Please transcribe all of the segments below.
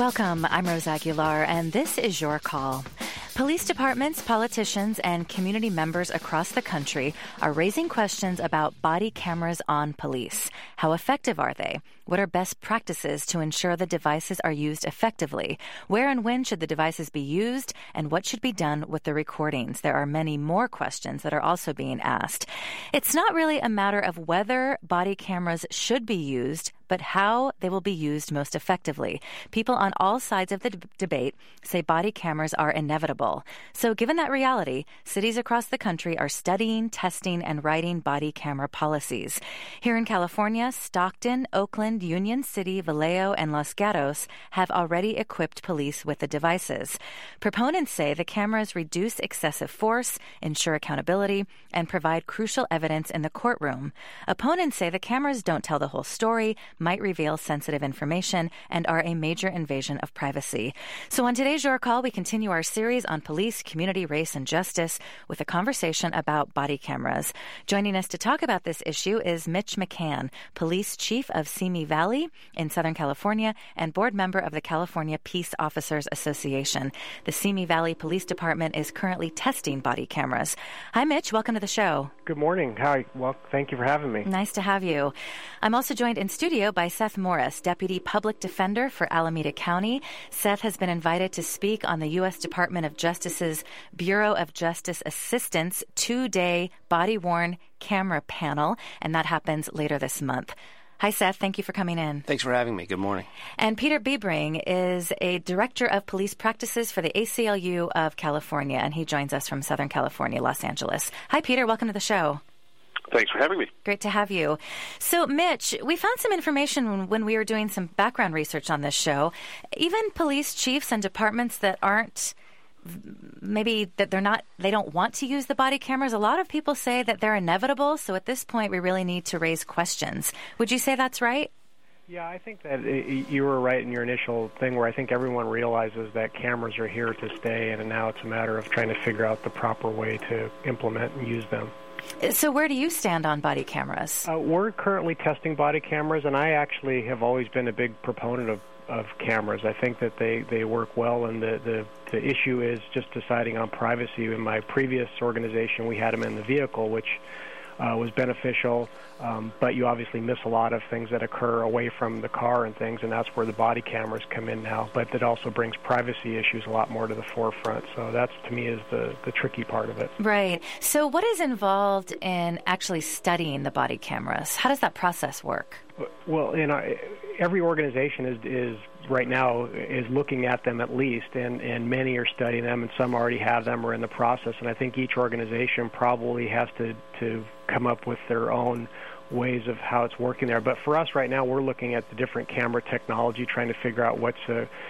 Welcome, I'm Rose Aguilar, and this is Your Call. Police departments, politicians, and community members across the country are raising questions about body cameras on police. How effective are they? What are best practices to ensure the devices are used effectively? Where and when should the devices be used? And what should be done with the recordings? There are many more questions that are also being asked. It's not really a matter of whether body cameras should be used, but how they will be used most effectively. People on all sides of the debate say body cameras are inevitable. So given that reality, cities across the country are studying, testing, and writing body camera policies. Here in California, Stockton, Oakland, Union City, Vallejo, and Los Gatos have already equipped police with the devices. Proponents say the cameras reduce excessive force, ensure accountability, and provide crucial evidence in the courtroom. Opponents say the cameras don't tell the whole story, might reveal sensitive information, and are a major invasion of privacy. So on today's Your Call, we continue our series on police, community, race, and justice with a conversation about body cameras. Joining us to talk about this issue is Mitch McCann, police chief of Simi Valley in Southern California and board member of the California Peace Officers Association. The Simi Valley Police Department is currently testing body cameras. Hi, Mitch. Welcome to the show. Good morning. Hi. Well, thank you for having me. Nice to have you. I'm also joined in studio by Seth Morris, Deputy Public Defender for Alameda County. Seth has been invited to speak on the U.S. Department of Justice's Bureau of Justice Assistance two-day body-worn camera panel, and that happens later this month. Hi, Seth. Thank you for coming in. Thanks for having me. Good morning. And Peter Biebring is a director of police practices for the ACLU of California, and he joins us from Southern California, Los Angeles. Hi, Peter. Welcome to the show. Thanks for having me. Great to have you. So, Mitch, we found some information when we were doing some background research on this show. Even police chiefs and departments that aren't maybe that they don't want to use the body cameras. A lot of people say that they're inevitable. So at this point, we really need to raise questions. Would you say that's right? Yeah, I think that you were right in your initial thing where I think everyone realizes that cameras are here to stay, and now it's a matter of trying to figure out the proper way to implement and use them. So where do you stand on body cameras? We're currently testing body cameras, and I actually have always been a big proponent of cameras. I think that they work well, and the issue is just deciding on privacy. In my previous organization, we had them in the vehicle, which was beneficial, but you obviously miss a lot of things that occur away from the car and things, and that's where the body cameras come in now. But it also brings privacy issues a lot more to the forefront. So that's, to me, is the tricky part of it. Right. So what is involved in actually studying the body cameras? How does that process work? Well, every organization is right now is looking at them at least, and many are studying them, and some already have them or in the process. And I think each organization probably has to come up with their own ways of how it's working there. But for us right now, we're looking at the different camera technology, trying to figure out what's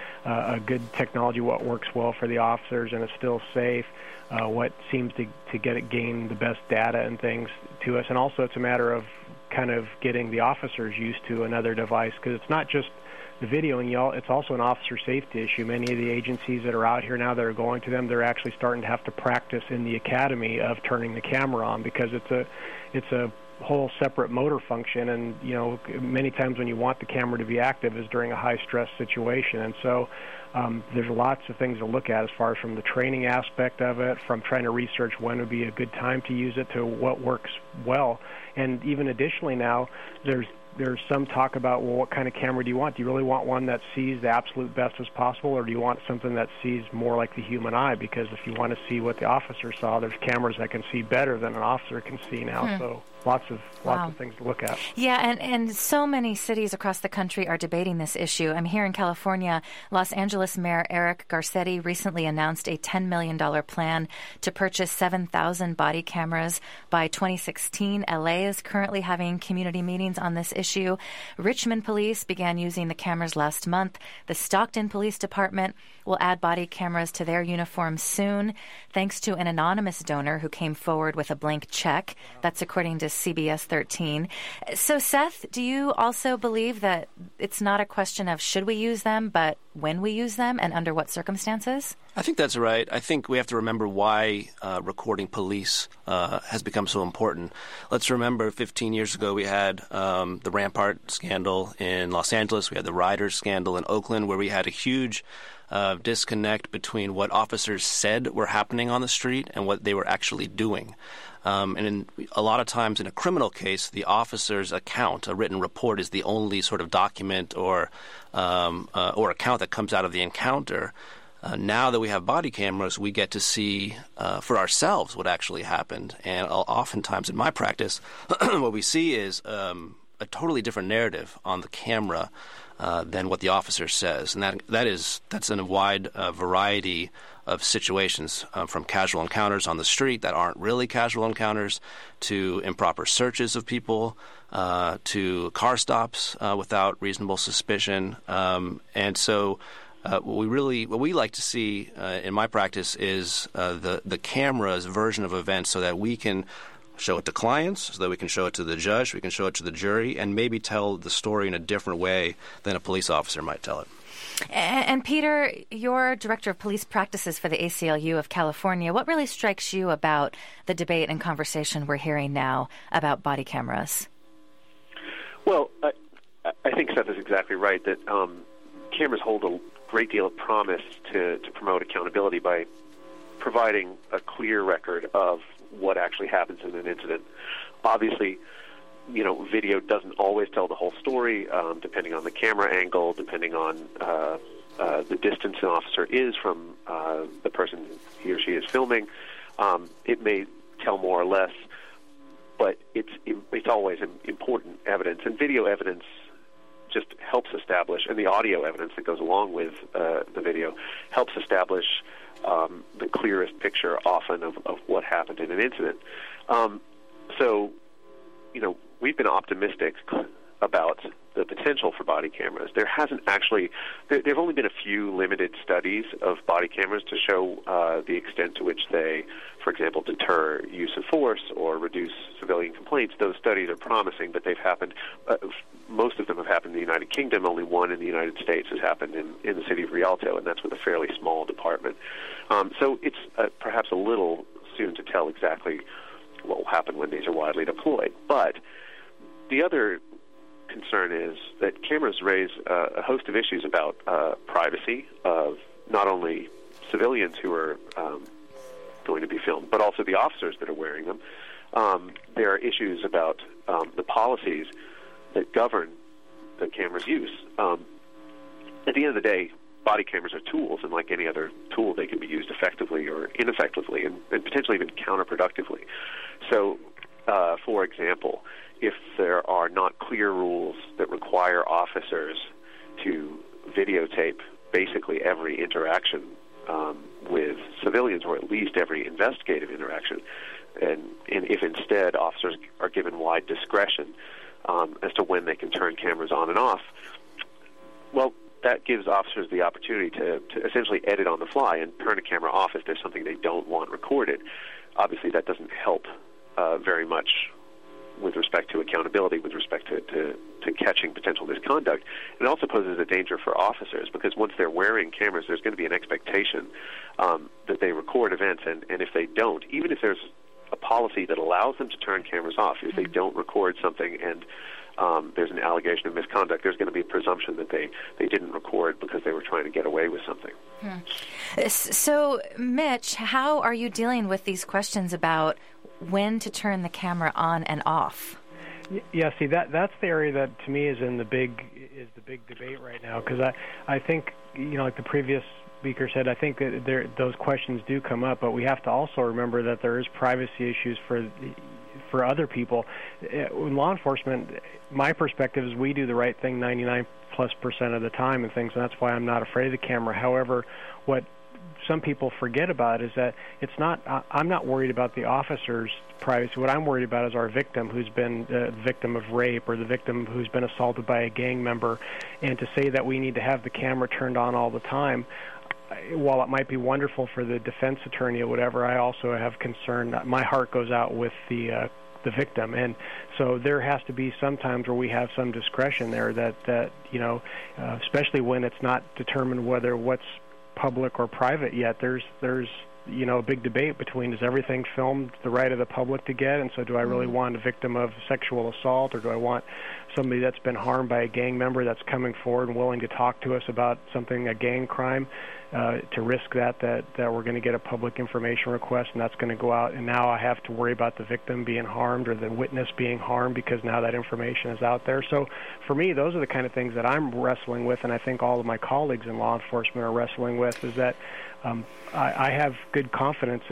a good technology, what works well for the officers and it's still safe, what seems to gain the best data and things to us. And also it's a matter of kind of getting the officers used to another device, because it's not just the videoing, it's also an officer safety issue. Many of the agencies that are out here now that are going to them, they're actually starting to have to practice in the academy of turning the camera on, because it's a whole separate motor function, and many times when you want the camera to be active is during a high stress situation. And so there's lots of things to look at as far as from the training aspect of it, from trying to research when would be a good time to use it, to what works well. And even additionally now, there's some talk about, well, what kind of camera do you want? Do you really want one that sees the absolute best as possible, or do you want something that sees more like the human eye? Because if you want to see what the officer saw, there's cameras that can see better than an officer can see now. So lots of things to look at. Yeah, and so many cities across the country are debating this issue. I'm here in California. Los Angeles Mayor Eric Garcetti recently announced a $10 million plan to purchase 7,000 body cameras by 2016. LA is currently having community meetings on this issue. Richmond Police began using the cameras last month. The Stockton Police Department will add body cameras to their uniforms soon, thanks to an anonymous donor who came forward with a blank check. That's according to CBS 13. So, Seth, do you also believe that it's not a question of should we use them, but when we use them and under what circumstances? I think that's right. I think we have to remember why recording police has become so important. Let's remember 15 years ago we had the Rampart scandal in Los Angeles. We had the Riders scandal in Oakland, where we had a huge disconnect between what officers said were happening on the street and what they were actually doing. And a lot of times in a criminal case, the officer's account, a written report, is the only sort of document or account that comes out of the encounter. Now that we have body cameras, we get to see for ourselves what actually happened. And oftentimes in my practice, what we see is a totally different narrative on the camera than what the officer says. And that's in a wide variety of situations, from casual encounters on the street that aren't really casual encounters, to improper searches of people, to car stops without reasonable suspicion. And so what we like to see in my practice is the camera's version of events, so that we can show it to clients, so that we can show it to the judge, we can show it to the jury, and maybe tell the story in a different way than a police officer might tell it. And Peter, you're Director of Police Practices for the ACLU of California. What really strikes you about the debate and conversation we're hearing now about body cameras? Well, I think Seth is exactly right that cameras hold a great deal of promise to promote accountability by providing a clear record of what actually happens in an incident. Obviously, video doesn't always tell the whole story, depending on the camera angle, depending on the distance an officer is from the person he or she is filming. It may tell more or less, but it's always an important evidence. And video evidence just helps establish, and the audio evidence that goes along with the video helps establish the clearest picture often of what happened in an incident. So, we've been optimistic about the potential for body cameras. There hasn't actually, there have only been a few limited studies of body cameras to show the extent to which they, for example, deter use of force or reduce civilian complaints. Those studies are promising, but they've happened, most of them have happened in the United Kingdom. Only one in the United States has happened in the city of Rialto, and that's with a fairly small department. So it's perhaps a little soon to tell exactly what will happen when these are widely deployed. But the other concern is that cameras raise a host of issues about privacy of not only civilians who are going to be filmed, but also the officers that are wearing them. There are issues about the policies that govern the camera's use. At the end of the day, body cameras are tools, and like any other tool, they can be used effectively or ineffectively, and potentially even counterproductively. So, for example, if there are not clear rules that require officers to videotape basically every interaction with civilians, or at least every investigative interaction, and if instead officers are given wide discretion as to when they can turn cameras on and off, well, that gives officers the opportunity to essentially edit on the fly and turn a camera off if there's something they don't want recorded. Obviously, that doesn't help very much with respect to accountability, with respect to catching potential misconduct. It also poses a danger for officers, because once they're wearing cameras, there's going to be an expectation that they record events, and if they don't, even if there's a policy that allows them to turn cameras off, if they don't record something and there's an allegation of misconduct, there's going to be a presumption that they didn't record because they were trying to get away with something. So, Mitch, how are you dealing with these questions about when to turn the camera on and off? Yeah, see, that's the area that to me is the big debate right now, because I think, like the previous speaker said, I think that those questions do come up, but we have to also remember that there is privacy issues for other people. In law enforcement, my perspective is we do the right thing 99+% of the time and things, and that's why I'm not afraid of the camera. However, what some people forget about is that it's not. I'm not worried about the officer's privacy. What I'm worried about is our victim, who's been the victim of rape, or the victim who's been assaulted by a gang member. And to say that we need to have the camera turned on all the time, while it might be wonderful for the defense attorney or whatever, I also have concern. My heart goes out with the the victim. And so there has to be some times where we have some discretion there that especially when it's not determined whether what's public or private yet. There's a big debate between, is everything filmed the right of the public to get, and so do I really want a victim of sexual assault, or do I want somebody that's been harmed by a gang member that's coming forward and willing to talk to us about something, a gang crime, to risk that we're going to get a public information request, and that's going to go out, and now I have to worry about the victim being harmed or the witness being harmed because now that information is out there. So for me, those are the kind of things that I'm wrestling with, and I think all of my colleagues in law enforcement are wrestling with, is that I have good confidence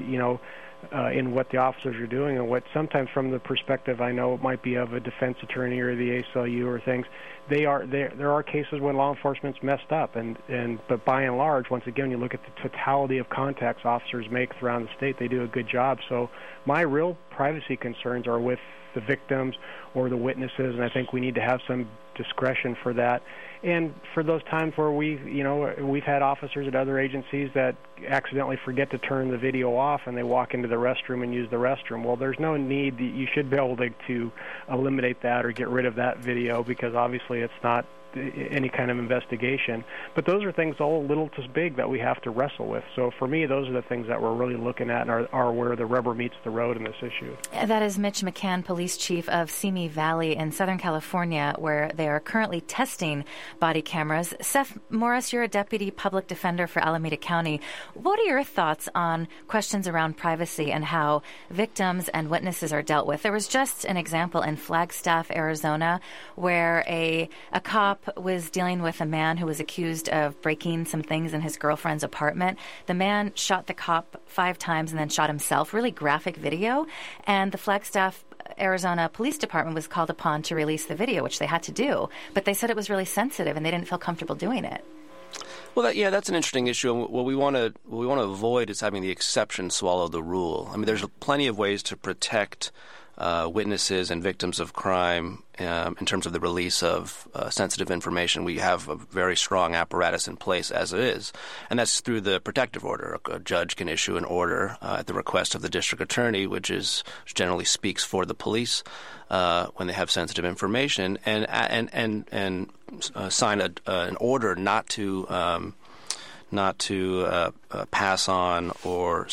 in what the officers are doing, and what sometimes from the perspective I know it might be of a defense attorney or the ACLU or things, there are cases when law enforcement's messed up, but by and large, once again, you look at the totality of contacts officers make throughout the state, they do a good job. So my real privacy concerns are with the victims or the witnesses, and I think we need to have some discretion for that. And for those times where we've had officers at other agencies that accidentally forget to turn the video off and they walk into the restroom and use the restroom. Well, there's no need. You should be able to eliminate that or get rid of that video, because obviously it's not any kind of investigation. But those are things all little to big that we have to wrestle with. So for me, those are the things that we're really looking at and are where the rubber meets the road in this issue. That is Mitch McCann, Police Chief of Simi Valley in Southern California, where they are currently testing body cameras. Seth Morris, you're a Deputy Public Defender for Alameda County. What are your thoughts on questions around privacy and how victims and witnesses are dealt with? There was just an example in Flagstaff, Arizona, where a cop was dealing with a man who was accused of breaking some things in his girlfriend's apartment. The man shot the cop 5 times and then shot himself. Really graphic video. And the Flagstaff, Arizona Police Department was called upon to release the video, which they had to do. But they said it was really sensitive and they didn't feel comfortable doing it. Well, that's an interesting issue. And what we want to avoid is having the exception swallow the rule. I mean, there's plenty of ways to protect witnesses and victims of crime in terms of the release of sensitive information. We have a very strong apparatus in place as it is, and that's through the protective order. A judge can issue an order at the request of the district attorney, which generally speaks for the police when they have sensitive information, and sign an order not to pass on or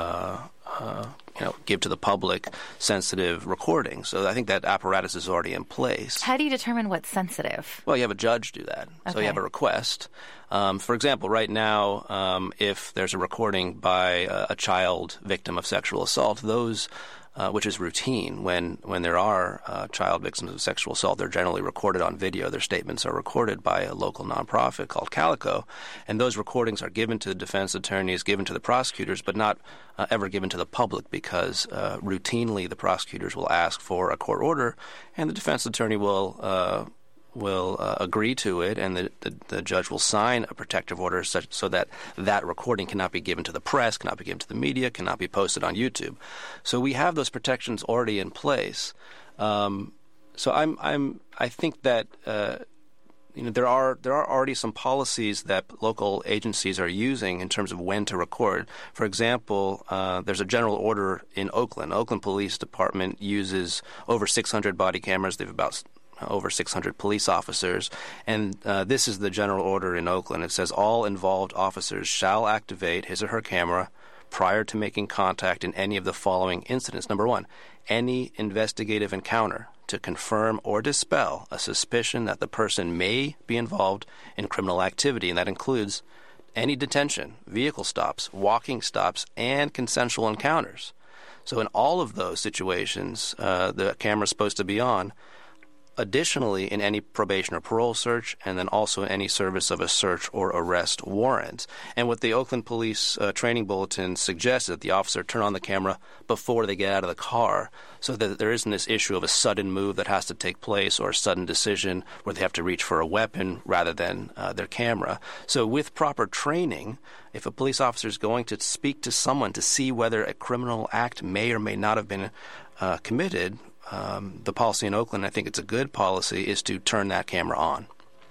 give to the public sensitive recordings. So I think that apparatus is already in place. How do you determine what's sensitive? Well, you have a judge do that. Okay. So you have a request. For example, right now, if there's a recording by a child victim of sexual assault, those which is routine when there are child victims of sexual assault. They're generally recorded on video. Their statements are recorded by a local nonprofit called Calico, and those recordings are given to the defense attorneys, given to the prosecutors, but not ever given to the public, because routinely the prosecutors will ask for a court order, and the defense attorney will agree to it, and the judge will sign a protective order so that recording cannot be given to the press, cannot be given to the media, cannot be posted on YouTube. So we have those protections already in place. So I think that there are already some policies that local agencies are using in terms of when to record. For example, there's a general order in Oakland. Oakland Police Department uses over 600 body cameras. They have about over 600 police officers, and this is the general order in Oakland. It says all involved officers shall activate his or her camera prior to making contact in any of the following incidents. Number 1, any investigative encounter to confirm or dispel a suspicion that the person may be involved in criminal activity, and that includes any detention, vehicle stops, walking stops, and consensual encounters. So in all of those situations, the camera is supposed to be on. Additionally, in any probation or parole search, and then also in any service of a search or arrest warrant. And what the Oakland Police Training Bulletin suggests is that the officer turn on the camera before they get out of the car, so that there isn't this issue of a sudden move that has to take place or a sudden decision where they have to reach for a weapon rather than their camera. So with proper training, if a police officer is going to speak to someone to see whether a criminal act may or may not have been committed, the policy in Oakland, I think it's a good policy, is to turn that camera on.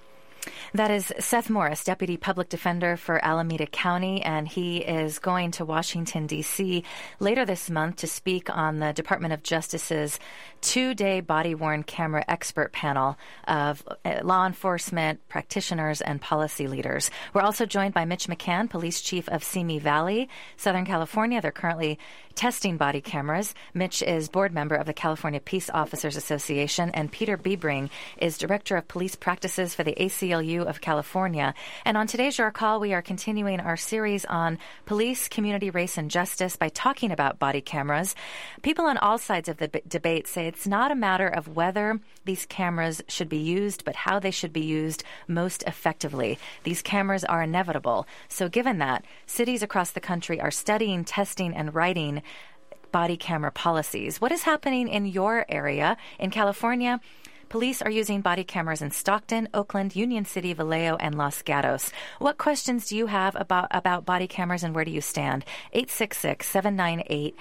That is Seth Morris, Deputy Public Defender for Alameda County, and he is going to Washington, D.C. later this month to speak on the Department of Justice's two-day body-worn camera expert panel of law enforcement, practitioners, and policy leaders. We're also joined by Mitch McCann, Police Chief of Simi Valley, Southern California. They're currently testing body cameras. Mitch is board member of the California Peace Officers Association, and Peter Biebring is Director of Police Practices for the ACLU of California. And on today's Your Call, we are continuing our series on police, community, race, and justice by talking about body cameras. People on all sides of the debate say it's not a matter of whether these cameras should be used, but how they should be used most effectively. These cameras are inevitable. So given that, cities across the country are studying, testing, and writing body camera policies. What is happening in your area? In California, police are using body cameras in Stockton, Oakland, Union City, Vallejo, and Los Gatos. What questions do you have about body cameras, and where do you stand? 866-798-8255,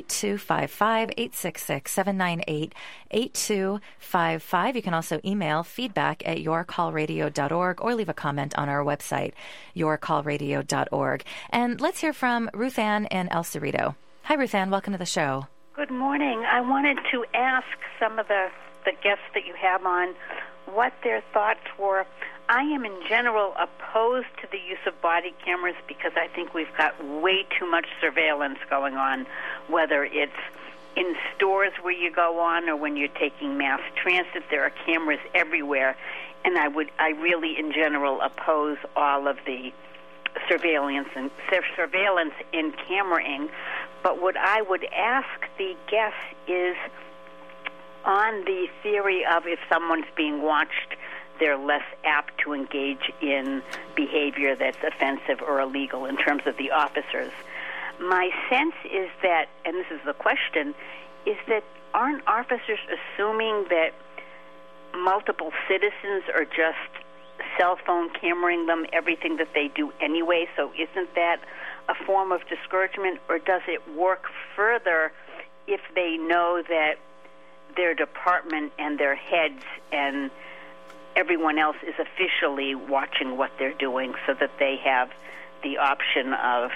866-798-8255. You can also email feedback@yourcallradio.org or leave a comment on our website, yourcallradio.org. And let's hear from Ruth Ann in El Cerrito. Hi, Ruth Ann. Welcome to the show. Good morning. I wanted to ask some of the guests that you have on what their thoughts were. I am in general opposed to the use of body cameras because I think we've got way too much surveillance going on, whether it's in stores where you go on or when you're taking mass transit. There are cameras everywhere, and I really in general oppose all of the surveillance and cameraing. But what I would ask the guests is, on the theory of if someone's being watched, they're less apt to engage in behavior that's offensive or illegal in terms of the officers. My sense is that, and this is the question, is that aren't officers assuming that multiple citizens are just cell phone cameraing them, everything that they do anyway? So isn't that a form of discouragement, or does it work further if they know that their department and their heads and everyone else is officially watching what they're doing, so that they have the option of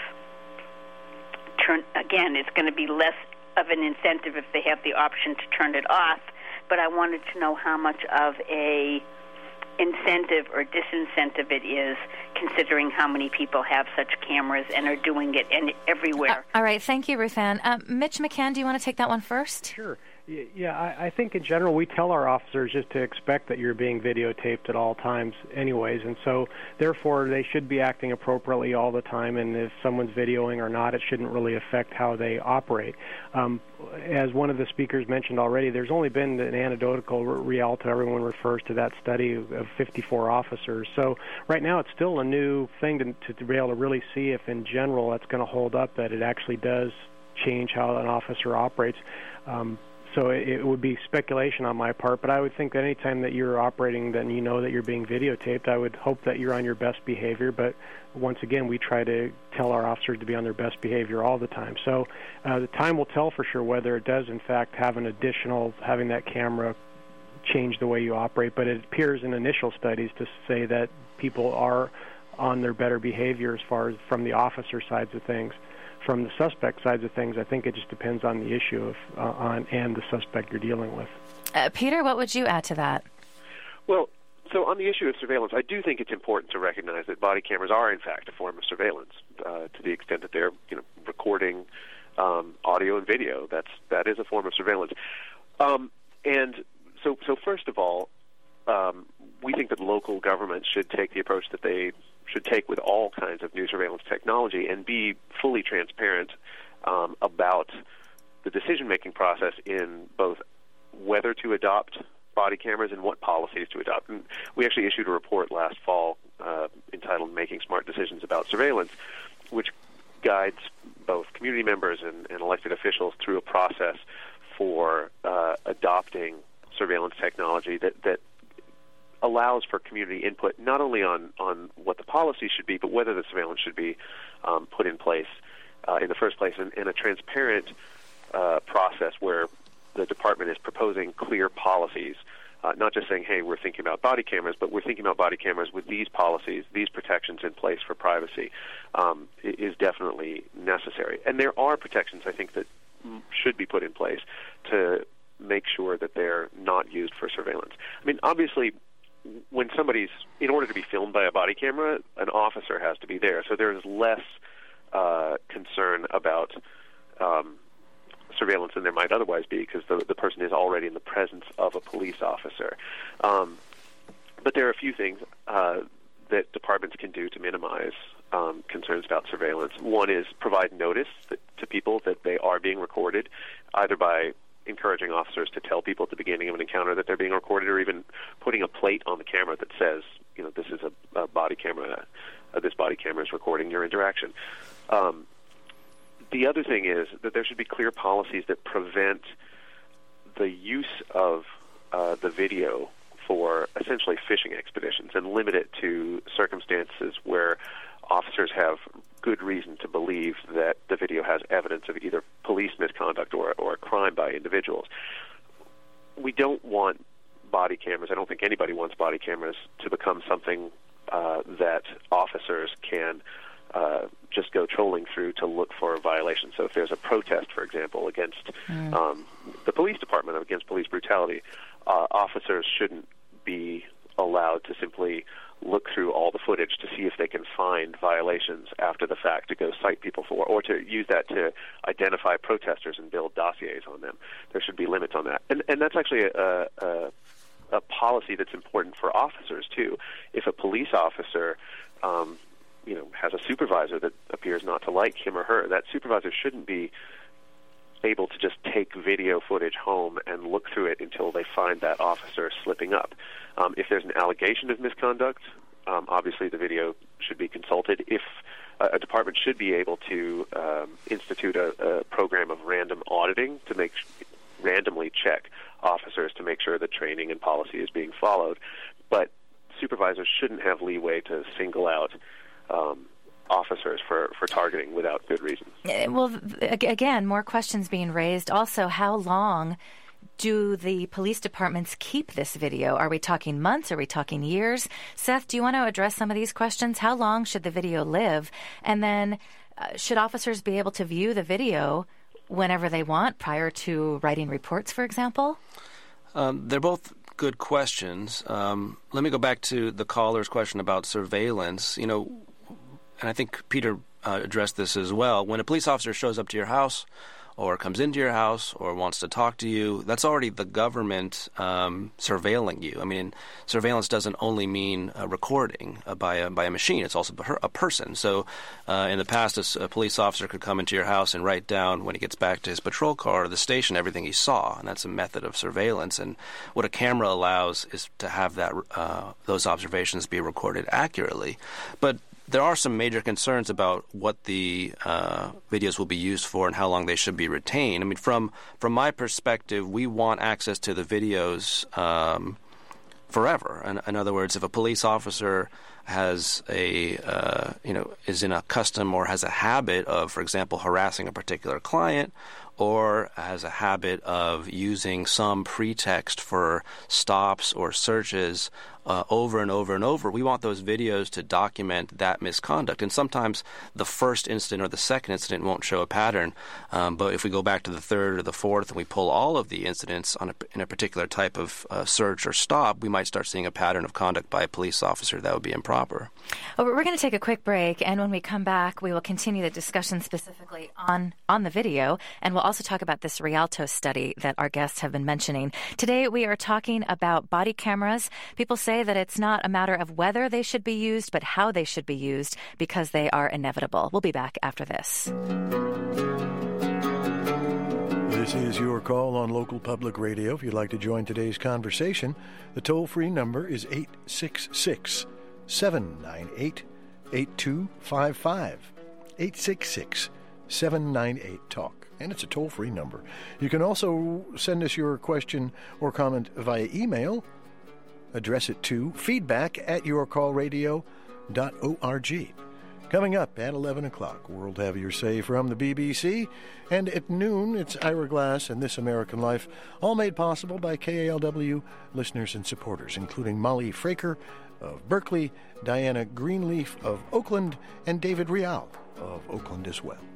again, it's going to be less of an incentive if they have the option to turn it off, but I wanted to know how much of a incentive or disincentive it is, considering how many people have such cameras and are doing it everywhere. All right. Thank you, Ruth Ann. Mitch McCann, do you want to take that one first? Sure. Yeah, I think in general we tell our officers just to expect that you're being videotaped at all times anyways, and so therefore they should be acting appropriately all the time, and if someone's videoing or not, it shouldn't really affect how they operate. As one of the speakers mentioned already, there's only been an anecdotal Rialto, everyone refers to that study of 54 officers. So right now it's still a new thing to be able to really see if in general that's going to hold up, that it actually does change how an officer operates. So it would be speculation on my part, but I would think that any time that you're operating, then you know that you're being videotaped. I would hope that you're on your best behavior, but once again, we try to tell our officers to be on their best behavior all the time. So the time will tell for sure whether it does, in fact, have an additional, having that camera change the way you operate, but it appears in initial studies to say that people are on their better behavior as far as from the officer sides of things. From the suspect sides of things, I think it just depends on the issue and the suspect you're dealing with. Peter, what would you add to that? Well, so on the issue of surveillance, I do think it's important to recognize that body cameras are, in fact, a form of surveillance to the extent that they're, recording audio and video. That is a form of surveillance. And so first of all, we think that local governments should take the approach that they should take with all kinds of new surveillance technology and be fully transparent about the decision-making process in both whether to adopt body cameras and what policies to adopt. And we actually issued a report last fall entitled Making Smart Decisions About Surveillance, which guides both community members and elected officials through a process for adopting surveillance technology that allows for community input, not only on what the policy should be, but whether the surveillance should be put in place in the first place, and a transparent process where the department is proposing clear policies not just saying, hey, we're thinking about body cameras, but we're thinking about body cameras with these policies, these protections in place for privacy, is definitely necessary. And there are protections, I think, that should be put in place to make sure that they're not used for surveillance. I mean, obviously, when in order to be filmed by a body camera, an officer has to be there. So there's less concern about surveillance than there might otherwise be, because the person is already in the presence of a police officer. But there are a few things that departments can do to minimize concerns about surveillance. One is provide notice to people that they are being recorded, either by encouraging officers to tell people at the beginning of an encounter that they're being recorded, or even putting a plate on the camera that says, this is a body camera, this body camera is recording your interaction. The other thing is that there should be clear policies that prevent the use of the video for essentially fishing expeditions, and limit it to circumstances where officers have good reason to believe that the video has evidence of either police misconduct or a crime by individuals. We don't want body cameras, I don't think anybody wants body cameras to become something that officers can just go trolling through to look for violations. So if there's a protest, for example, against the police department, against police brutality, officers shouldn't be allowed to simply look through all the footage to see if they can find violations after the fact to go cite people for, or to use that to identify protesters and build dossiers on them. There should be limits on that. And that's actually a policy that's important for officers, too. If a police officer has a supervisor that appears not to like him or her, that supervisor shouldn't be able to just take video footage home and look through it until they find that officer slipping up. If there's an allegation of misconduct, obviously the video should be consulted. If a department should be able to institute a program of random auditing to randomly check officers to make sure the training and policy is being followed. But supervisors shouldn't have leeway to single out officers for targeting without good reason. Well, again, more questions being raised. Also, how long do the police departments keep this video? Are we talking months? Are we talking years? Seth, do you want to address some of these questions? How long should the video live? And then should officers be able to view the video whenever they want prior to writing reports, for example? They're both good questions. Let me go back to the caller's question about surveillance. And I think Peter addressed this as well. When a police officer shows up to your house or comes into your house or wants to talk to you, that's already the government surveilling you. I mean, surveillance doesn't only mean recording by a machine. It's also a person. So in the past, a police officer could come into your house and write down when he gets back to his patrol car or the station everything he saw, and that's a method of surveillance. And what a camera allows is to have those observations be recorded accurately. But there are some major concerns about what the videos will be used for and how long they should be retained. I mean, from my perspective, we want access to the videos forever. In other words, if a police officer has is in a custom or has a habit of, for example, harassing a particular client, or has a habit of using some pretext for stops or searches over and over and over, we want those videos to document that misconduct. And sometimes the first incident or the second incident won't show a pattern, but if we go back to the third or the fourth and we pull all of the incidents in a particular type of search or stop, we might start seeing a pattern of conduct by a police officer that would be improper. Well, we're going to take a quick break, and when we come back, we will continue the discussion specifically on the video, and we'll also talk about this Rialto study that our guests have been mentioning. Today, we are talking about body cameras. People say that it's not a matter of whether they should be used, but how they should be used, because they are inevitable. We'll be back after this. This is Your Call on Local Public Radio. If you'd like to join today's conversation, the toll-free number is 866-798-8255. 866-798-TALK. And it's a toll-free number. You can also send us your question or comment via email. Address it to feedback@yourcallradio.org. Coming up at 11 o'clock, World Have Your Say from the BBC. And at noon, it's Ira Glass and This American Life, all made possible by KALW listeners and supporters, including Molly Fraker of Berkeley, Diana Greenleaf of Oakland, and David Rial of Oakland as well.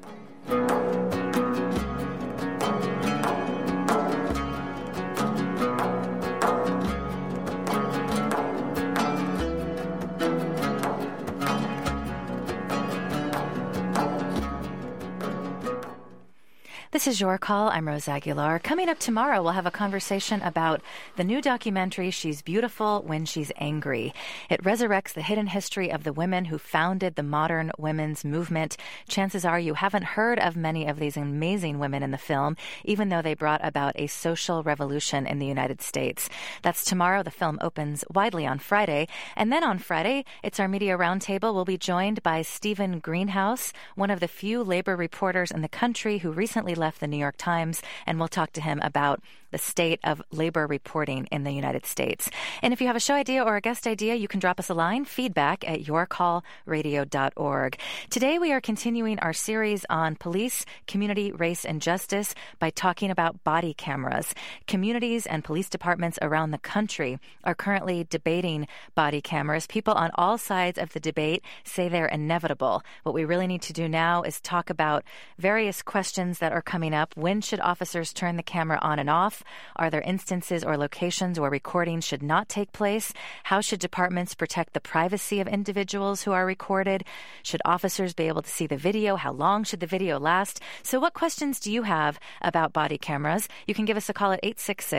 This is Your Call. I'm Rose Aguilar. Coming up tomorrow, we'll have a conversation about the new documentary, She's Beautiful When She's Angry. It resurrects the hidden history of the women who founded the modern women's movement. Chances are you haven't heard of many of these amazing women in the film, even though they brought about a social revolution in the United States. That's tomorrow. The film opens widely on Friday. And then on Friday, it's our Media Roundtable. We'll be joined by Stephen Greenhouse, one of the few labor reporters in the country who recently left the New York Times, and we'll talk to him about the state of labor reporting in the United States. And if you have a show idea or a guest idea, you can drop us a line, feedback@yourcallradio.org. Today we are continuing our series on police, community, race, and justice by talking about body cameras. Communities and police departments around the country are currently debating body cameras. People on all sides of the debate say they're inevitable. What we really need to do now is talk about various questions that are coming up. When should officers turn the camera on and off? Are there instances or locations where recording should not take place? How should departments protect the privacy of individuals who are recorded? Should officers be able to see the video? How long should the video last? So what questions do you have about body cameras? You can give us a call at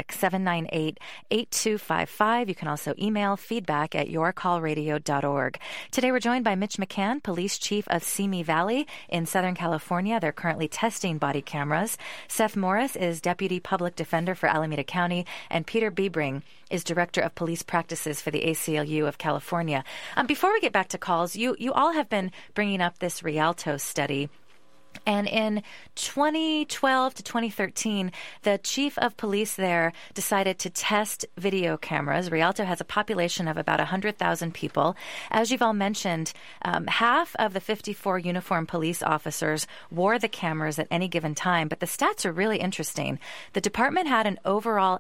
866-798-8255. You can also email feedback@yourcallradio.org. Today we're joined by Mitch McCann, police chief of Simi Valley in Southern California. They're currently testing body cameras. Seth Morris is deputy public defender for Alameda County, and Peter Biebring is Director of Police Practices for the ACLU of California. Before we get back to calls, you all have been bringing up this Rialto study. And in 2012 to 2013, the chief of police there decided to test video cameras. Rialto has a population of about 100,000 people. As you've all mentioned, half of the 54 uniformed police officers wore the cameras at any given time. But the stats are really interesting. The department had an overall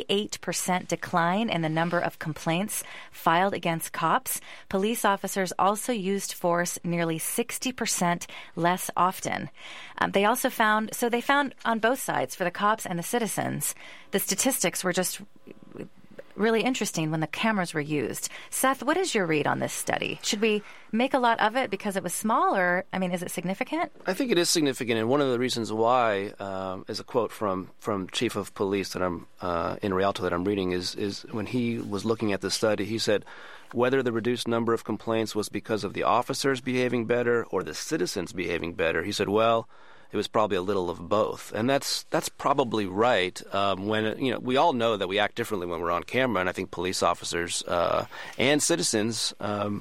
88% decline in the number of complaints filed against cops. Police officers also used force nearly 60% less often. They also found on both sides, for the cops and the citizens, the statistics were just really interesting when the cameras were used. Seth, what is your read on this study? Should we make a lot of it because it was small, or, is it significant? I think it is significant, and one of the reasons why is a quote from Chief of Police that I'm in Rialto that I'm reading is when he was looking at the study, he said, whether the reduced number of complaints was because of the officers behaving better or the citizens behaving better, he said, well, it was probably a little of both. And that's probably right. When we all know that we act differently when we're on camera, and I think police officers and citizens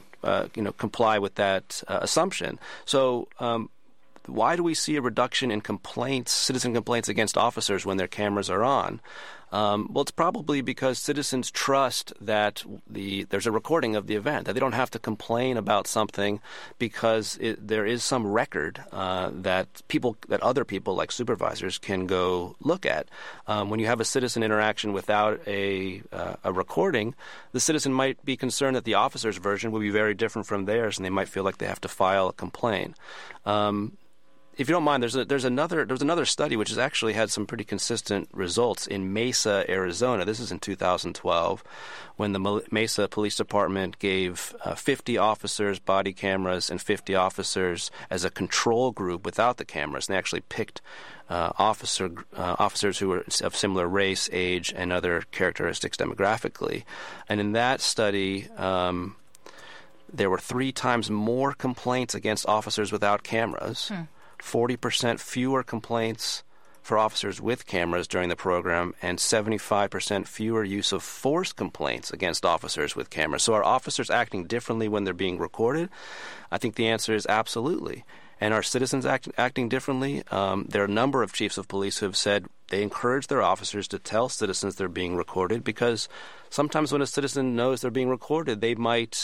comply with that assumption. So why do we see a reduction in citizen complaints against officers when their cameras are on? Well, it's probably because citizens trust that there's a recording of the event, that they don't have to complain about something because there is some record that other people like supervisors can go look at. When you have a citizen interaction without a recording, the citizen might be concerned that the officer's version will be very different from theirs, and they might feel like they have to file a complaint. If you don't mind, there was another study which has actually had some pretty consistent results in Mesa, Arizona. This is in 2012, when the Mesa Police Department gave 50 officers body cameras and 50 officers as a control group without the cameras. And they actually picked officers who were of similar race, age, and other characteristics demographically. And in that study, there were 3 times more complaints against officers without cameras. 40% fewer complaints for officers with cameras during the program, and 75% fewer use of force complaints against officers with cameras. So are officers acting differently when they're being recorded? I think the answer is absolutely. And are citizens acting differently? There are a number of chiefs of police who have said they encourage their officers to tell citizens they're being recorded, because sometimes when a citizen knows they're being recorded, they might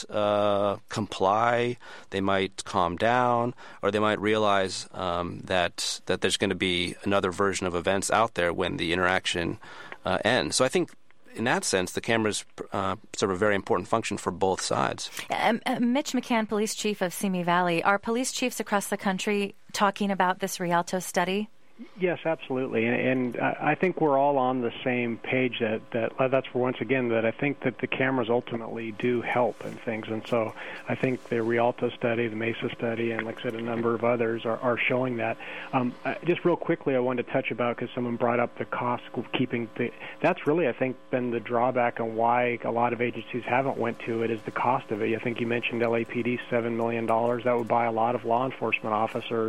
comply, they might calm down, or they might realize that there's going to be another version of events out there when the interaction ends. So I think in that sense, the cameras serve a very important function for both sides. Mitch McCann, police chief of Simi Valley, are police chiefs across the country talking about this Rialto study? Yes, absolutely, and I think we're all on the same page. That's for once again that I think that the cameras ultimately do help in things, and so I think the Rialto study, the Mesa study, and like I said, a number of others are showing that. Just real quickly, I wanted to touch about, because someone brought up the cost of keeping that's really, I think, been the drawback on why a lot of agencies haven't went to it, is the cost of it. I think you mentioned LAPD, $7 million. That would buy a lot of law enforcement officers.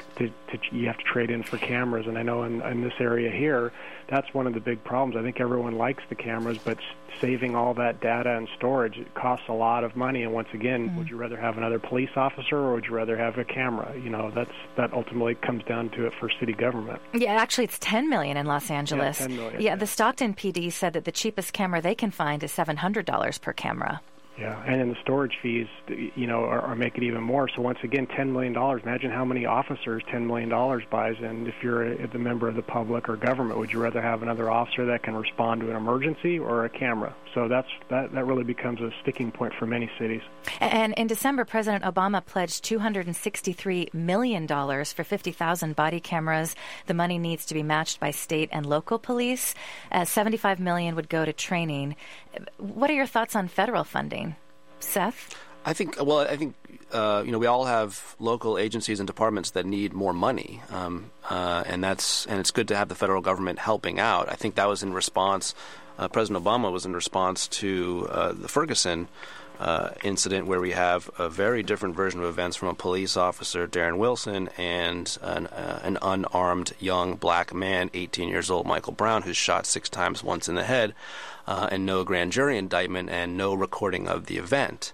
You have to trade in for cameras, and I know in this area here, that's one of the big problems. I think everyone likes the cameras, but saving all that data and storage, it costs a lot of money. And once again, would you rather have another police officer, or would you rather have a camera? That ultimately comes down to it for city government. Yeah, actually, it's $10 million in Los Angeles. Yeah, $10 million. Yeah, the Stockton PD said that the cheapest camera they can find is $700 per camera. Yeah, and then the storage fees, are make it even more. So once again, $10 million. Imagine how many officers $10 million buys. And if you're a member of the public or government, would you rather have another officer that can respond to an emergency or a camera? So that really becomes a sticking point for many cities. And in December, President Obama pledged $263 million for 50,000 body cameras. The money needs to be matched by state and local police. $75 million would go to training. What are your thoughts on federal funding? Seth? I think we all have local agencies and departments that need more money, and it's good to have the federal government helping out. I think that was in response. President Obama was in response to the Ferguson incident, where we have a very different version of events from a police officer, Darren Wilson, and an unarmed young black man, 18 years old, Michael Brown, who's shot 6 times, once in the head, and no grand jury indictment and no recording of the event.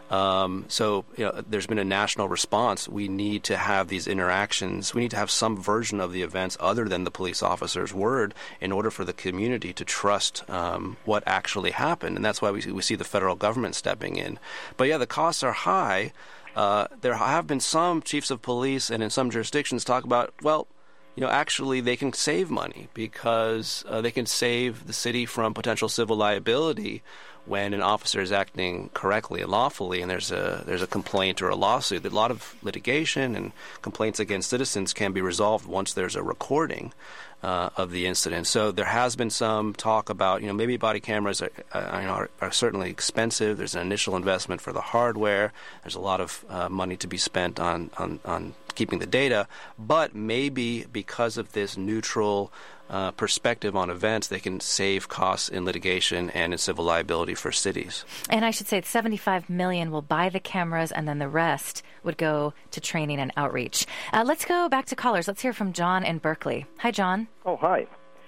So there's been a national response. We need to have these interactions. We need to have some version of the events other than the police officer's word in order for the community to trust what actually happened. And that's why we see the federal government stepping in. But yeah, the costs are high. There have been some chiefs of police and in some jurisdictions talk about, actually they can save money because they can save the city from potential civil liability when an officer is acting correctly and lawfully, and there's a complaint or a lawsuit. A lot of litigation and complaints against citizens can be resolved once there's a recording of the incident. So there has been some talk about, maybe body cameras are certainly expensive. There's an initial investment for the hardware. There's a lot of money to be spent on keeping the data, but maybe because of this neutral perspective on events, they can save costs in litigation and in civil liability for cities. And I should say $75 million will buy the cameras, and then the rest would go to training and outreach. Let's go back to callers. Let's hear from John in Berkeley. Hi, John. Oh, hi.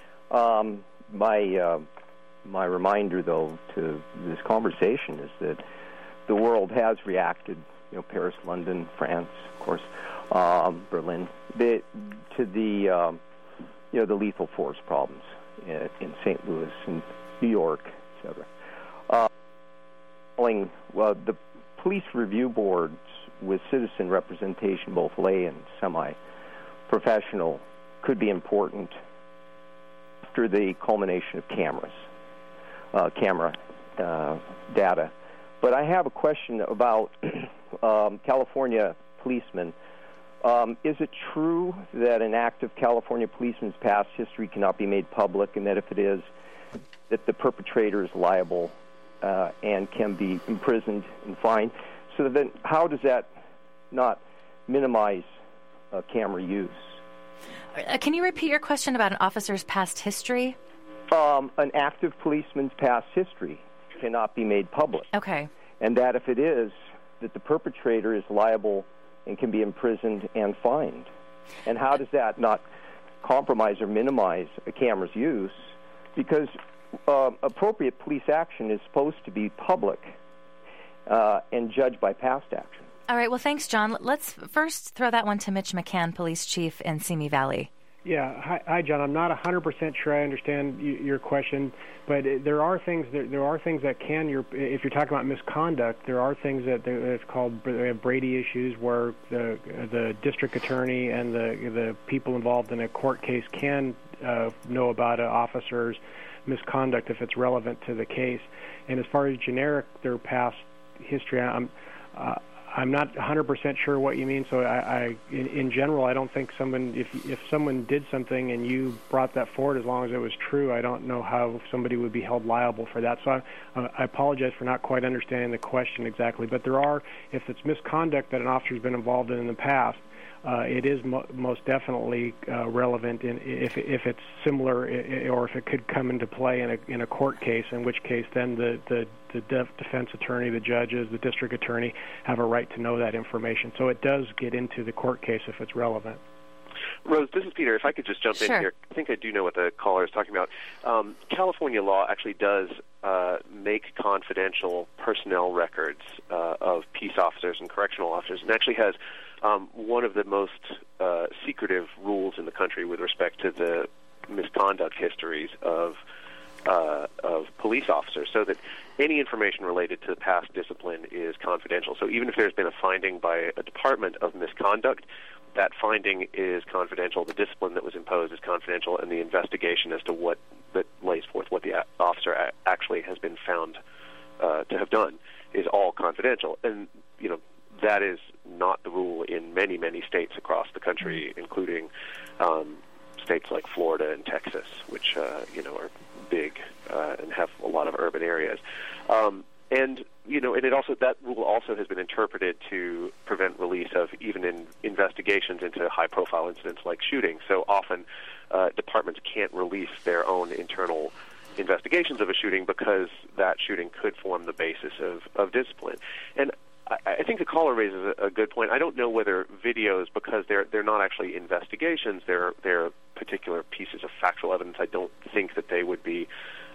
My reminder, though, to this conversation is that the world has reacted, Paris, London, France, of course, Berlin, to the the lethal force problems in St. Louis and New York, etc. The police review boards with citizen representation, both lay and semi-professional, could be important after the culmination of camera data. But I have a question about California policemen. Is it true that an active California policeman's past history cannot be made public, and that if it is, that the perpetrator is liable and can be imprisoned and fined? So then how does that not minimize camera use? Can you repeat your question about an officer's past history? An active policeman's past history cannot be made public. Okay. And that if it is, that the perpetrator is liable and can be imprisoned and fined. And how does that not compromise or minimize a camera's use? Because appropriate police action is supposed to be public and judged by past action. All right. Well, thanks, John. Let's first throw that one to Mitch McCann, police chief in Simi Valley. Yeah, hi, John. I'm not 100% sure I understand your question, but there are things that can. If you're talking about misconduct, there are things that it's called Brady issues, where the district attorney and the people involved in a court case can know about an officer's misconduct if it's relevant to the case. And as far as generic, their past history, I'm not 100% sure what you mean. So in general, I don't think if someone did something and you brought that forward, as long as it was true, I don't know how somebody would be held liable for that. So I apologize for not quite understanding the question exactly. But if it's misconduct that an officer's been involved in the past, it is most definitely relevant if it's similar, or if it could come into play in a court case, in which case then the defense attorney, the judges, the district attorney have a right to know that information. So it does get into the court case if it's relevant. Rose, this is Peter. If I could just jump in here. I think I do know what the caller is talking about. California law actually does make confidential personnel records of peace officers and correctional officers, and actually has one of the most secretive rules in the country with respect to the misconduct histories of police officers, so that any information related to past discipline is confidential. So even if there's been a finding by a department of misconduct, that finding is confidential, the discipline that was imposed is confidential, and the investigation as to what that lays forth what the officer actually has been found to have done is all confidential. And, that is not the rule in many, many states across the country, including states like Florida and Texas, which, are big and have a lot of urban areas. And it also, that rule also has been interpreted to prevent release of even in investigations into high-profile incidents like shootings. So often departments can't release their own internal investigations of a shooting because that shooting could form the basis of discipline. And I think the caller raises a good point. I don't know whether videos, because they're not actually investigations, they're particular pieces of factual evidence. I don't think that they would be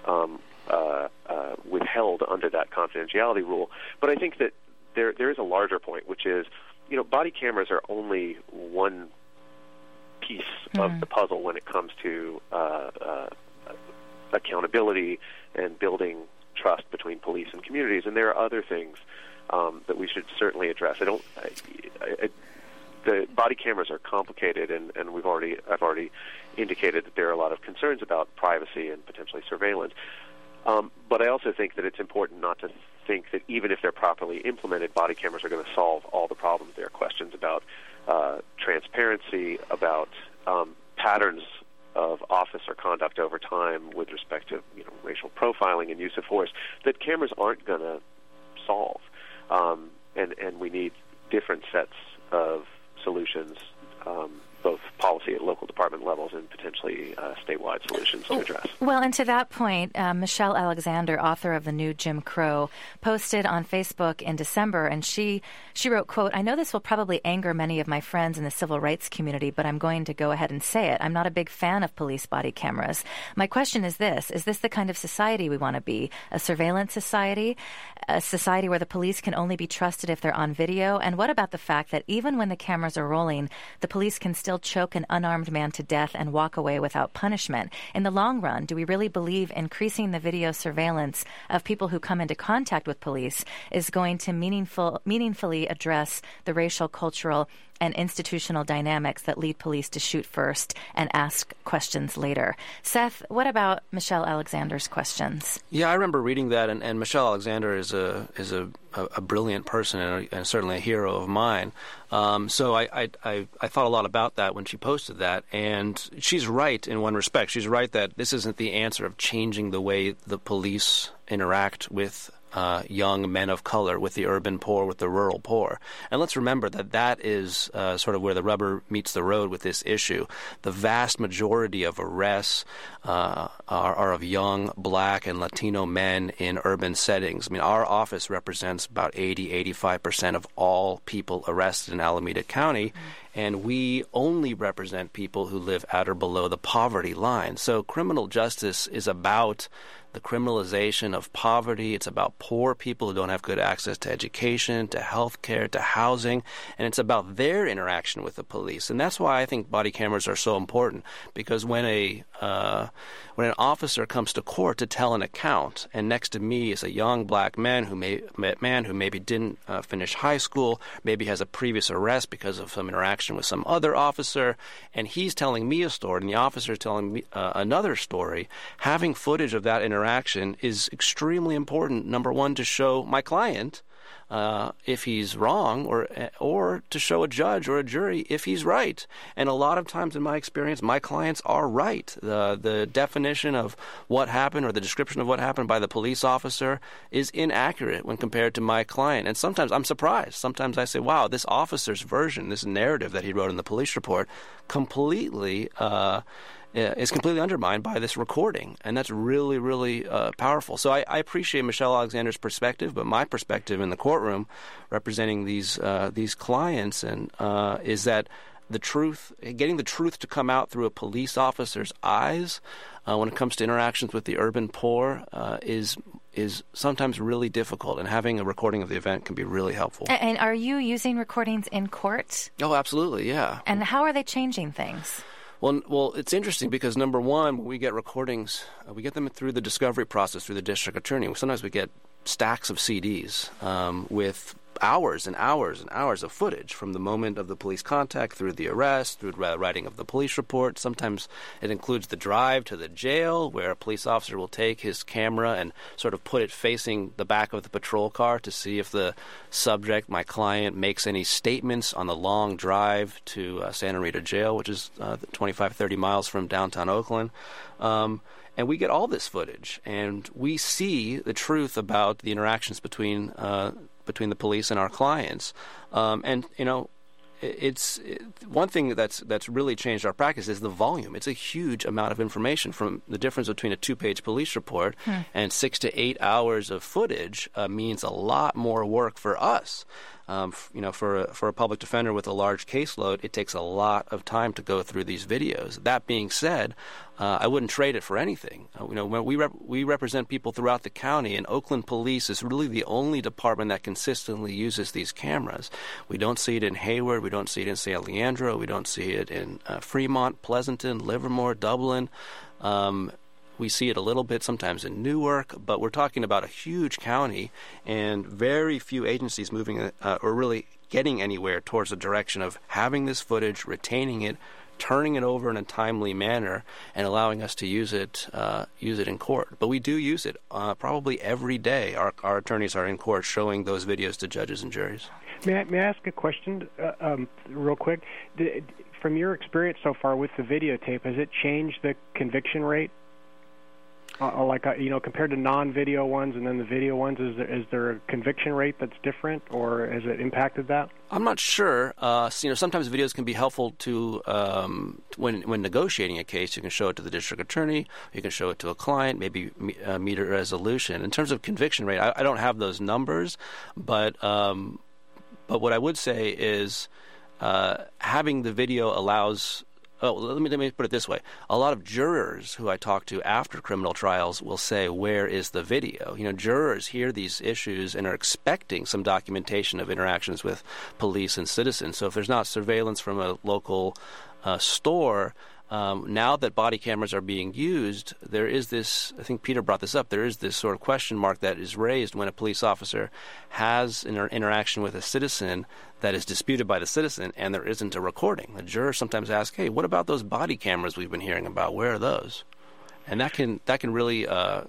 withheld under that confidentiality rule. But I think that there is a larger point, which is, body cameras are only one piece of the puzzle when it comes to accountability and building trust between police and communities. And there are other things that we should certainly address. The body cameras are complicated, and I've already indicated that there are a lot of concerns about privacy and potentially surveillance. But I also think that it's important not to think that even if they're properly implemented, body cameras are going to solve all the problems. There are questions about transparency, about patterns of officer conduct over time with respect to racial profiling and use of force that cameras aren't going to solve. And we need different sets of solutions, both policy at local department levels and potentially statewide solutions to address. Well, and to that point, Michelle Alexander, author of The New Jim Crow, posted on Facebook in December, and she wrote, quote, "I know this will probably anger many of my friends in the civil rights community, but I'm going to go ahead and say it. I'm not a big fan of police body cameras. My question is this the kind of society we want to be? A surveillance society? A society where the police can only be trusted if they're on video? And what about the fact that even when the cameras are rolling, the police can still choke an unarmed man to death and walk away without punishment? In the long run, do we really believe increasing the video surveillance of people who come into contact with police is going to meaningfully address the racial, cultural, and institutional dynamics that lead police to shoot first and ask questions later?" Seth, what about Michelle Alexander's questions? Yeah, I remember reading that, and Michelle Alexander is a brilliant person and certainly a hero of mine. So I thought a lot about that when she posted that, and she's right in one respect. She's right that this isn't the answer of changing the way the police interact with young men of color, with the urban poor, with the rural poor. And let's remember that is sort of where the rubber meets the road with this issue. The vast majority of arrests are of young Black and Latino men in urban settings. I mean, our office represents about 85% of all people arrested in Alameda County. and we only represent people who live at or below the poverty line. So criminal justice is about the criminalization of poverty. It's about poor people who don't have good access to education, to health care, to housing, and it's about their interaction with the police. And that's why I think body cameras are so important, because when an officer comes to court to tell an account, and next to me is a young black man who maybe didn't finish high school, maybe has a previous arrest because of some interaction with some other officer, and he's telling me a story, and the officer is telling me another story, having footage of that interaction is extremely important. Number one, to show my client if he's wrong, or to show a judge or a jury if he's right. And a lot of times, in my experience, my clients are right. The definition of what happened, or the description of what happened by the police officer, is inaccurate when compared to my client. And sometimes I'm surprised. Sometimes I say, wow, this officer's version, this narrative that he wrote in the police report, is completely undermined by this recording, and that's really, really powerful. So I appreciate Michelle Alexander's perspective, but my perspective in the courtroom, representing these clients, and is that getting the truth to come out through a police officer's eyes when it comes to interactions with the urban poor is sometimes really difficult, and having a recording of the event can be really helpful. And are you using recordings in court? Oh, absolutely, yeah. And how are they changing things? Well, it's interesting because, number one, when we get recordings, we get them through the discovery process through the district attorney. Sometimes we get stacks of CDs with hours and hours and hours of footage from the moment of the police contact through the arrest, through the writing of the police report. Sometimes it includes the drive to the jail, where a police officer will take his camera and sort of put it facing the back of the patrol car to see if the subject, my client, makes any statements on the long drive to Santa Rita Jail, which is 25, 30 miles from downtown Oakland. And we get all this footage, and we see the truth about the interactions between the police and our clients. And it's one thing that's really changed our practice is the volume. It's a huge amount of information. From the difference between a 2-page police report and 6 to 8 hours of footage means a lot more work for us. For a public defender with a large caseload, it takes a lot of time to go through these videos. That being said, I wouldn't trade it for anything. When we represent people throughout the county, and Oakland Police is really the only department that consistently uses these cameras. We don't see it in Hayward. We don't see it in San Leandro. We don't see it in Fremont, Pleasanton, Livermore, Dublin. We see it a little bit sometimes in Newark, but we're talking about a huge county and very few agencies moving or really getting anywhere towards the direction of having this footage, retaining it, turning it over in a timely manner, and allowing us to use it in court. But we do use it probably every day. Our attorneys are in court showing those videos to judges and juries. May I ask a question real quick? From your experience so far with the videotape, has it changed the conviction rate? Compared to non-video ones and then the video ones, is there a conviction rate that's different, or has it impacted that? I'm not sure. Sometimes videos can be helpful to when negotiating a case. You can show it to the district attorney, you can show it to a client, maybe meet a resolution. In terms of conviction rate, I don't have those numbers, but what I would say is having the video allows. Oh, let me put it this way. A lot of jurors who I talk to after criminal trials will say, where is the video? Jurors hear these issues and are expecting some documentation of interactions with police and citizens. So if there's not surveillance from a local store, now that body cameras are being used, there is this, I think Peter brought this up, there is this sort of question mark that is raised when a police officer has an interaction with a citizen that is disputed by the citizen and there isn't a recording. The jurors sometimes ask, hey, what about those body cameras we've been hearing about? Where are those? And that can really,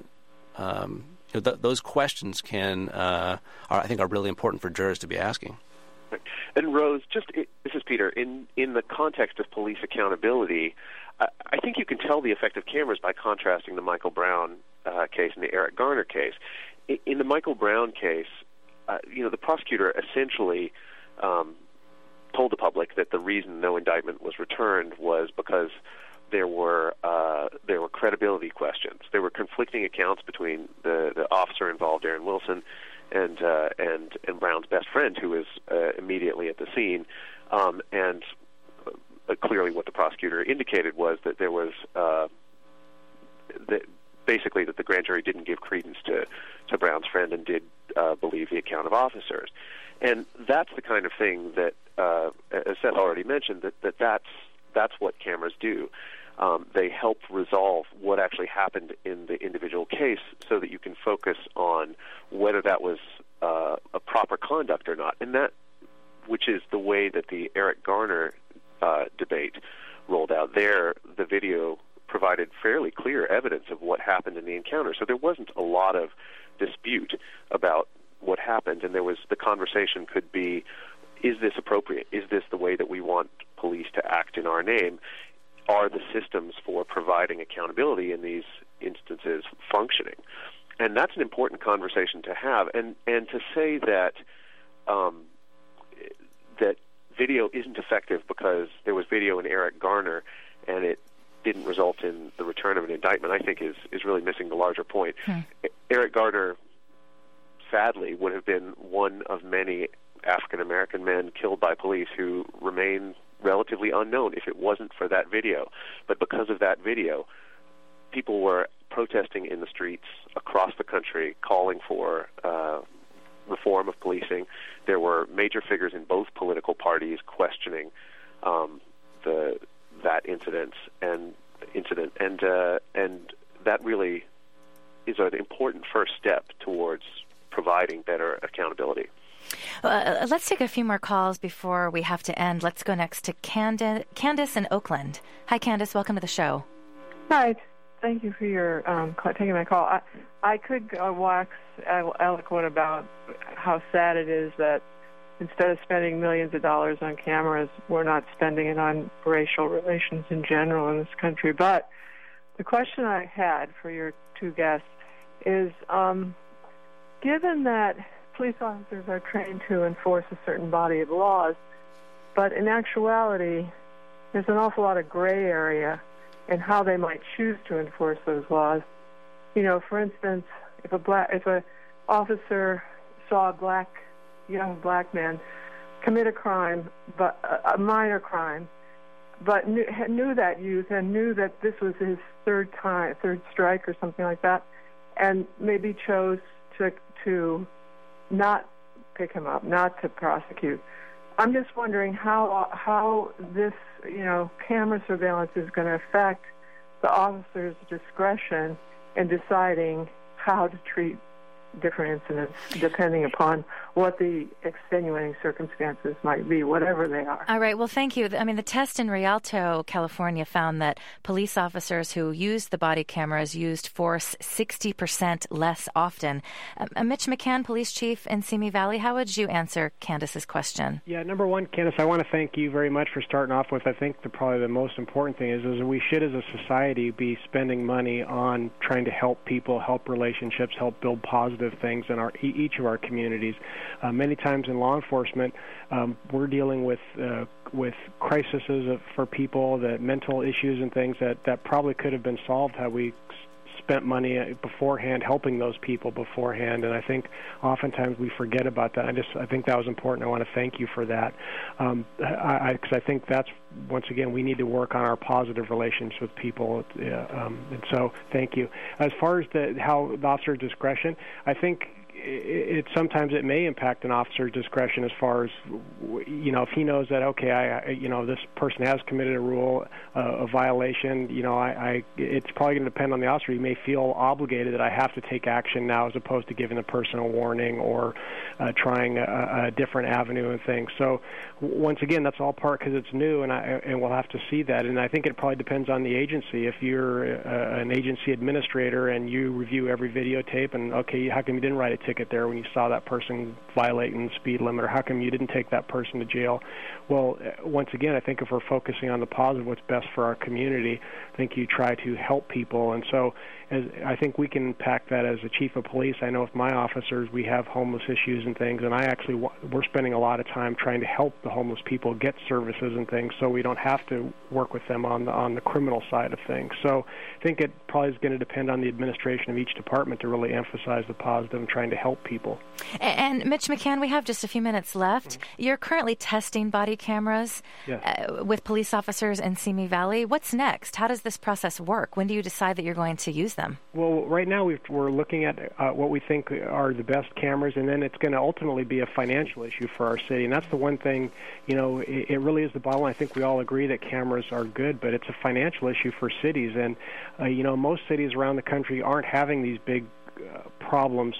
those questions I think are really important for jurors to be asking. And Rose, this is Peter. In the context of police accountability, I think you can tell the effect of cameras by contrasting the Michael Brown case and the Eric Garner case. In the Michael Brown case, the prosecutor essentially told the public that the reason no indictment was returned was because there were credibility questions. There were conflicting accounts between the officer involved, Aaron Wilson, and Brown's best friend, who was immediately at the scene, and clearly what the prosecutor indicated was that there was basically that the grand jury didn't give credence to Brown's friend and did believe the account of officers. And that's the kind of thing that, as Seth already mentioned, that's what cameras do. They help resolve what actually happened in the individual case so that you can focus on whether that was a proper conduct or not. And that, which is the way that the Eric Garner debate rolled out there, the video provided fairly clear evidence of what happened in the encounter. So there wasn't a lot of dispute about what happened, and the conversation could be, is this appropriate? Is this the way that we want police to act in our name? Are the systems for providing accountability in these instances functioning? And that's an important conversation to have. And to say that that video isn't effective because there was video in Eric Garner and it didn't result in the return of an indictment, I think is really missing the larger point. Eric Garner, sadly, would have been one of many African-American men killed by police who remain relatively unknown if it wasn't for that video. But because of that video, people were protesting in the streets across the country, calling for reform of policing. There were major figures in both political parties questioning that incident, and that really is an important first step towards providing better accountability. Let's take a few more calls before we have to end. Let's go next to Candace in Oakland. Hi, Candace. Welcome to the show. Hi. Thank you for your taking my call. I could wax eloquent about how sad it is that instead of spending millions of dollars on cameras, we're not spending it on racial relations in general in this country. But the question I had for your two guests is, given that police officers are trained to enforce a certain body of laws, but in actuality, there's an awful lot of gray area in how they might choose to enforce those laws. You know, for instance, if a officer saw a young black man commit a crime, but a minor crime, but knew that youth and knew that this was his third strike or something like that, and maybe chose to not pick him up, not to prosecute. I'm just wondering how this, camera surveillance is going to affect the officer's discretion in deciding how to treat different incidents, depending upon what the extenuating circumstances might be, whatever they are. All right. Well, thank you. I mean, the test in Rialto, California, found that police officers who used the body cameras used force 60% less often. Mitch McCann, police chief in Simi Valley, how would you answer Candace's question? Yeah, number one, Candace, I want to thank you very much for starting off with, I think probably the most important thing is we should, as a society, be spending money on trying to help people, help relationships, help build positive things in each of our communities. Many times in law enforcement, we're dealing with crises for people, that mental issues and things that probably could have been solved had we spent money beforehand helping those people beforehand, and I think oftentimes we forget about that. I think that was important. I want to thank you for that, because I think that's, once again, we need to work on our positive relations with people, and so thank you. As far as how the officer's discretion, I think sometimes it may impact an officer's discretion as far as, if he knows that, okay, this person has committed a violation, it's probably going to depend on the officer. He may feel obligated that I have to take action now as opposed to giving the person a warning or trying a different avenue and things. So once again, that's all part because it's new, and we'll have to see that. And I think it probably depends on the agency. If you're an agency administrator and you review every videotape and, okay, how come you didn't write a ticket there when you saw that person violating the speed limit, or how come you didn't take that person to jail? Well, once again, I think if we're focusing on the positive, what's best for our community, I think you try to help people. And so I think we can impact that as a chief of police, I know with my officers we have homeless issues and things, and we're spending a lot of time trying to help the homeless people get services and things, so we don't have to work with them on the criminal side of things. So I think it probably is going to depend on the administration of each department to really emphasize the positive and trying to help people. And Mitch McCann, we have just a few minutes left. You're currently testing body cameras with police officers in Simi Valley. What's next? How does this process work? When do you decide that you're going to use them? Well, right now we're looking at what we think are the best cameras, and then it's going to ultimately be a financial issue for our city. And that's the one thing, it really is the bottom line. I think we all agree that cameras are good, but it's a financial issue for cities. And, most cities around the country aren't having these big problems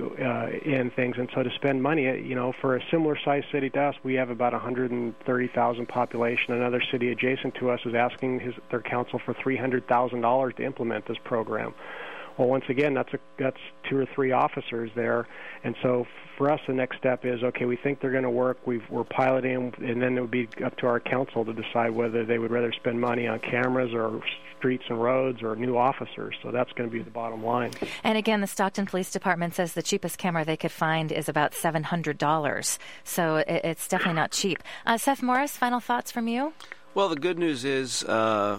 in things, and so to spend money, for a similar-sized city to us, we have about 130,000 population. Another city adjacent to us is asking their council for $300,000 to implement this program. Well, once again, that's 2 or 3 officers there, and so for us, the next step is, okay, we think they're going to work. We're piloting, and then it would be up to our council to decide whether they would rather spend money on cameras or streets and roads or new officers. So that's going to be the bottom line. And again, the Stockton Police Department says the cheapest camera they could find is about $700. So it's definitely not cheap. Seth Morris, final thoughts from you? Well, the good news is, we're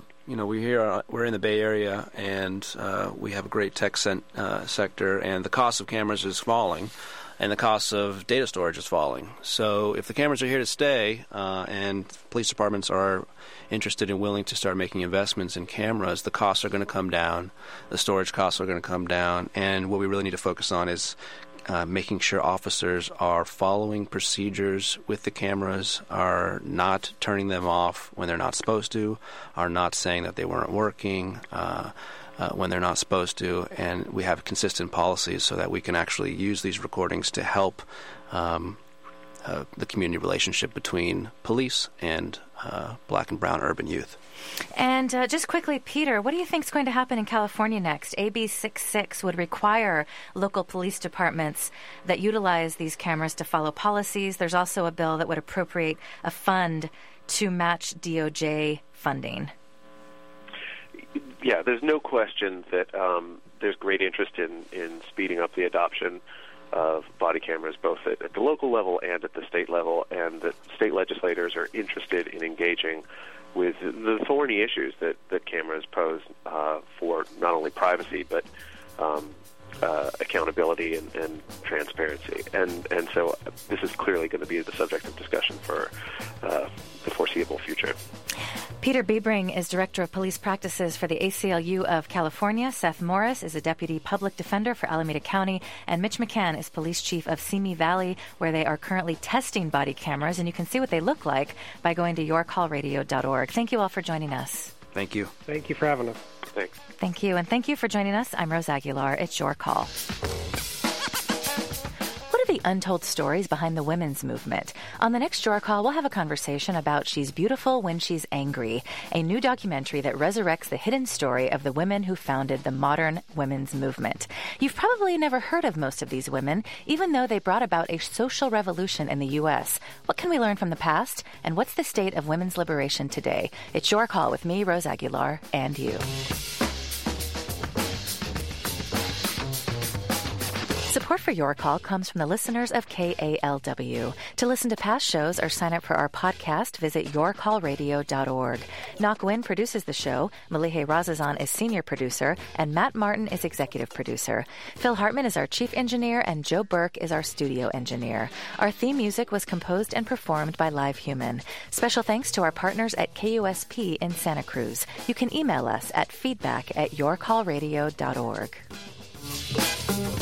in the Bay Area, and we have a great tech sector, and the cost of cameras is falling, and the cost of data storage is falling. So if the cameras are here to stay, and police departments are interested and willing to start making investments in cameras, the costs are going to come down, the storage costs are going to come down, and what we really need to focus on is making sure officers are following procedures with the cameras, are not turning them off when they're not supposed to, are not saying that they weren't working when they're not supposed to, and we have consistent policies so that we can actually use these recordings to help the community relationship between police and black and brown urban youth. And just quickly, Peter, what do you think is going to happen in California next? AB 66 would require local police departments that utilize these cameras to follow policies. There's also a bill that would appropriate a fund to match DOJ funding. Yeah, there's no question that there's great interest in speeding up the adoption of body cameras, both at the local level and at the state level, and that state legislators are interested in engaging with the thorny issues that cameras pose for not only privacy but accountability and transparency. And so this is clearly going to be the subject of discussion for the foreseeable future. Peter Biebring is Director of Police Practices for the ACLU of California. Seth Morris is a Deputy Public Defender for Alameda County. And Mitch McCann is Police Chief of Simi Valley, where they are currently testing body cameras. And you can see what they look like by going to yourcallradio.org. Thank you all for joining us. Thank you. Thank you for having us. Thanks. Thank you. And thank you for joining us. I'm Rose Aguilar. It's Your Call. The untold stories behind the women's movement. On the next Your Call, we'll have a conversation about She's Beautiful When She's Angry, a new documentary that resurrects the hidden story of the women who founded the modern women's movement. You've probably never heard of most of these women, even though they brought about a social revolution in the U.S. What can we learn from the past, and what's the state of women's liberation today? It's Your Call with me, Rose Aguilar, and you. Support for Your Call comes from the listeners of KALW. To listen to past shows or sign up for our podcast, visit yourcallradio.org. Nak Nguyen produces the show, Malihe Razazan is senior producer, and Matt Martin is executive producer. Phil Hartman is our chief engineer, and Joe Burke is our studio engineer. Our theme music was composed and performed by Live Human. Special thanks to our partners at KUSP in Santa Cruz. You can email us at feedback@yourcallradio.org.